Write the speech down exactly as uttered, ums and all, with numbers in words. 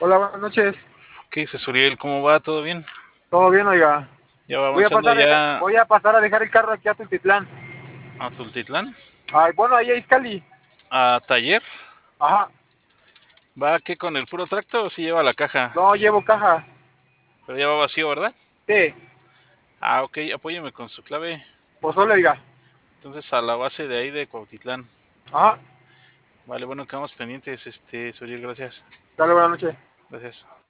Hola, buenas noches. ¿Qué dices, Uriel? ¿Cómo va? ¿Todo bien? ¿Todo bien, oiga? Ya va Voy a avanzando pasar, a dejar- ya voy a pasar a dejar el carro aquí a Tultitlán. a Tultitlán, Ay, bueno, ahí a Izcali. a taller. Ajá, ¿Va qué con el puro tracto o si lleva la caja? no llevo caja. Pero ya va vacío, ¿verdad? Sí, Ah, ok, apóyeme con su clave. pues solo, oiga. Entonces a la base de ahí de Cuautitlán. Ajá, Vale, bueno, quedamos pendientes, este, Uriel, gracias. dale, buenas noches. Gracias.